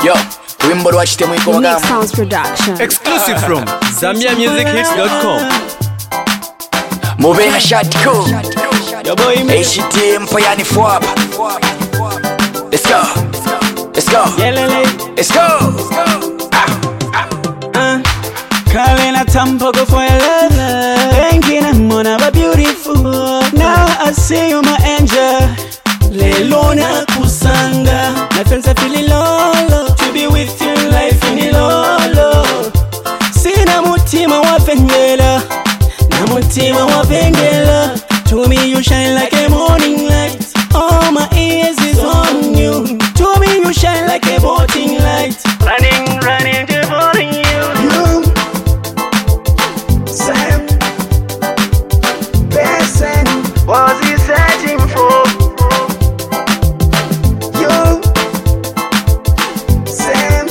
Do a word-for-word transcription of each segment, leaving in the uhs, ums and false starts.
Yo, wimbo lwachite mwiko Unique Sounds Production. Exclusive from Zambia Music Hits dot com. Mube na Shadiko Yo boy me. H T M payani fuapa. Let's go, let's go, let's go. Uh, Kalina Tampogo for your love. Thinking I'm gonna be beautiful. Now I see you, my angel. Lelona kusanga. My friends are feeling low to be with you, life in lolo. Sina mutima wa vengela, na mutima wa vengela. To me you shine like a morning light. All my ears is on you. To me you shine like a boating light. Running, running, devoting you. You, same person was he searching for? You, same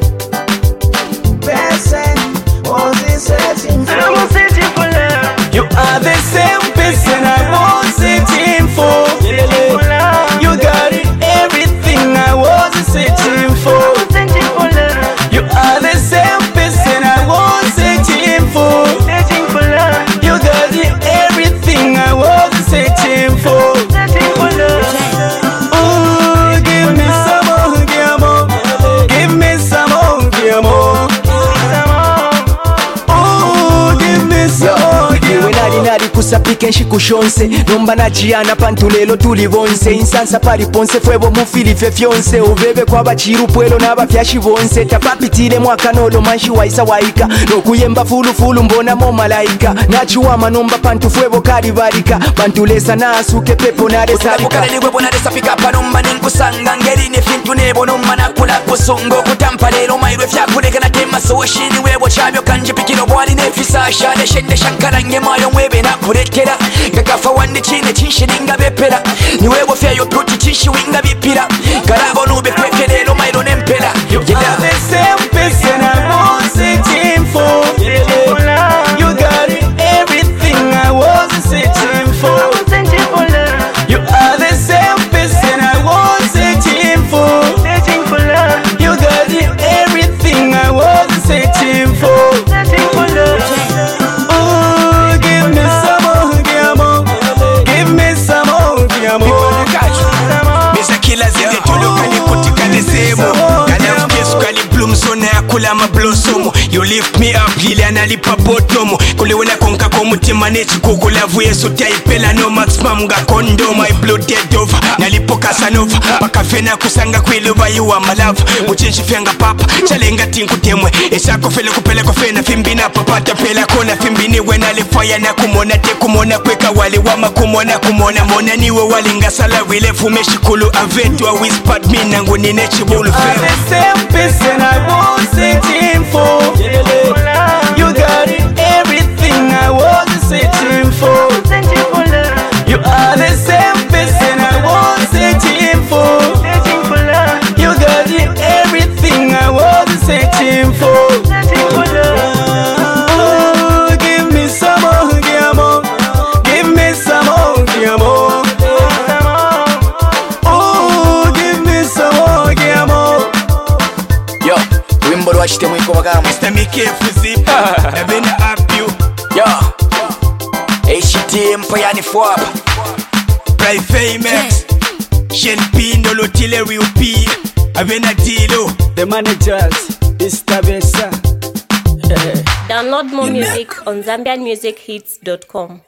person was he searching for? I was searching for love. You are the same person I was searching for. You got it, everything I was searching for. You are the same person I was searching for. You got it, everything I was searching for. Oh, give me some more, give more. Give me some more, give more. Oh, give me some more, give more. Nari nari kusapike nshikushonse Nomba na jiana pantulelo tulivonse Insansa pari ponse fwebo mufili fe fyonse Uveve kwa bachiru puelo na bafyashi vonse Tapapitile mwaka nolo manshi waisa waika Nokuyemba fulu fulu mbona mo malaika Nachuwa nomba pantu fwebo karibarika Pantulesa na asuke pepo na resarika Kukala ligwebo na resapika panomba ninkusanga Ngeri ne fintu nebo nomba nakula kusungo Kutampa lelo mairwe fyakuleka na tema Soshini webo chabyo kanje pikilo bwali nefisa Shade shende shankara nge mayo mwebe na kurekera Ngagafa wande chine chinshi ninga bepera Niwebo fya yo pruti chinshi winga bipira Garabo nube kweke lelo mairo nempera. You are the same person I was searching for. You got it, everything I was searching for. You are the same person I was searching for. You got it, everything I was searching for. Oh, give me some more, give more. Give me some more, give more. Mesa kila zile tulu kani kutika nesemo Kana mkesu kani bloom zone ya kula ma blossom. You lift me up lili analipa bottom. Kuliwela konka komutima nechi kukulavu yesu taipela no maximum nga kondom. My blood dead over nalipo kasanova Bakafena kusanga kwiluba you are my love. Muchenshi fenga papa chalenga tinku temwe Esako fele kupele kwa fena fimbina papata pela kona fimbini wena lifaya na kumona te kumona kweka wali wama kumona kumona mona niwe walinga sala wile fumeshi kulu aventu a whispered me nangu ninechi bulu I'm fema the same person I was searching for. You got it, everything I was searching for. You are the same person I was searching for. You got it, everything I was searching for. Oh, give me some more, give more. Give me some more, give more. Oh, give me some more, give more. Yo, wimbo lwachite mwiko bagamu Mister Mickey Fuzipa Nabena up you Yo, H T M payani fuapa. Pride Famex Shen P Nolo Tile Real P Avena Dilo The managers, Mister Bessa. Download more music on Zambian Music Hits dot com.